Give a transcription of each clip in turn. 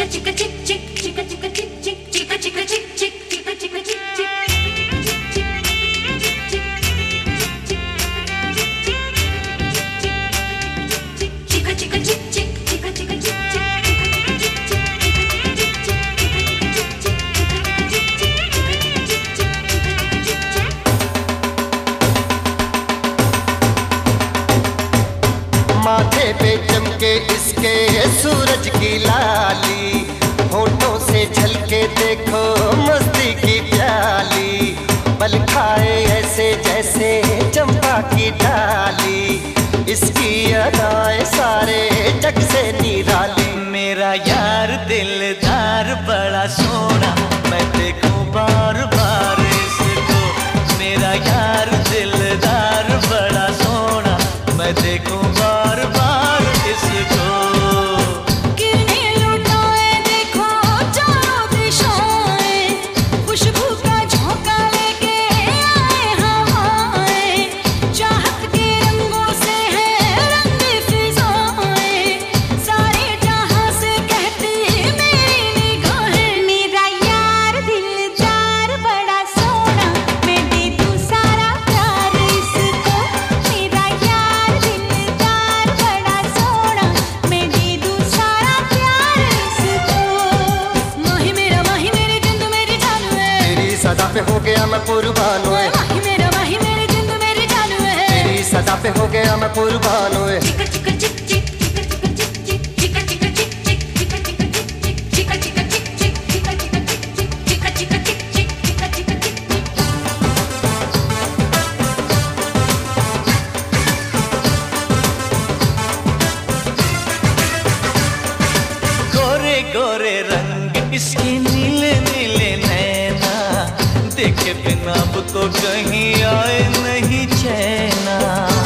माथे पे चमके इसके सूरज की लाली, होठों से झलके देखो मस्ती की प्याली, पल खाए ऐसे जैसे चंपा की डाली, इसकी अदाएं सारे जग से निराली। मेरा यार दिलदार बड़ा सोना, मैं देखूं बार बार इसको। मेरा यार दिलदार बड़ा सोना, मैं देखूं बार बार इसको। सदा पे हो गया मैं कुर्बान हुए, माही मेरी जिंद मेरी जान हुए, तेरी सदा पे हो गया मैं कुर्बान हुए। गोरे गोरे रंग इसके नीले नीले नैना, देखे बिना अब तो कहीं आए नहीं चैना।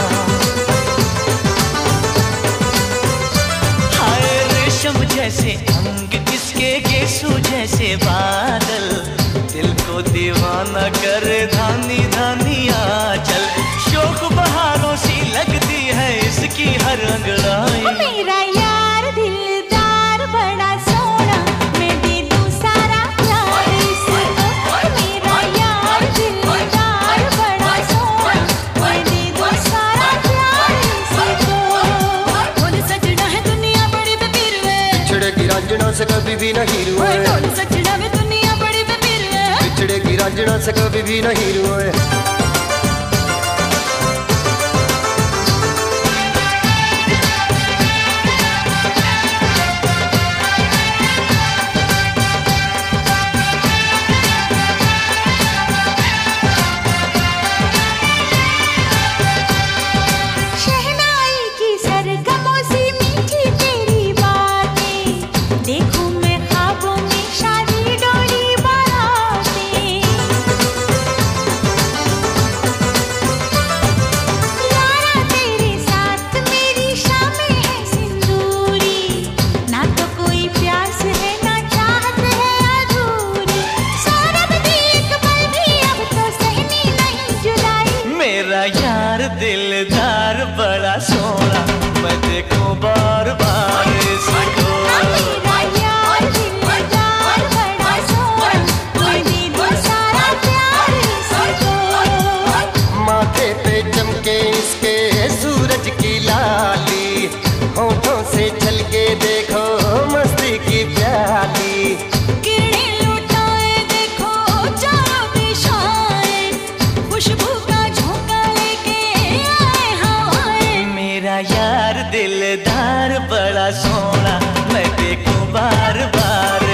हाय रेशम जैसे अंग इसके, गेसू जैसे बादल, दिल को दीवाना करे धानी धानी आंचल। शोक बहारों सी लगती है इसकी हर अंगड़ाई। मेरा यार दिलदार बड़ा सोना, मैं दे दूं सारा प्यार इसको। मेरा यार दिलदार बड़ा सोना, मैं दे दूं सारा प्यार इसको। ढोल सजना है दुनिया बड़ी बेपीर वे, बिछड़ेगी रांझना से कभी भी नहीं रुए। ढोल सजना है दुनिया बड़ी बेपीर वे, बिछड़ेगी रांझना से कभी भी नहीं रुए। मेरा यार दिलदार बड़ा सोना, मैं देखूं बार बार इसको। मेरा यार दिलदार बड़ा सोना, मैं दे दूं सारा प्यार इसको। माथे पे चमके इसके सूरज की लाली, होठों से झलके देखो मस्ती की प्याली, किरणें लुटाए देखो चारों दिशाएं, खुशबू का झोंका लेके आए हवाएं। मेरा यार दिलदार बड़ा सोना, मैं देखूं बार बार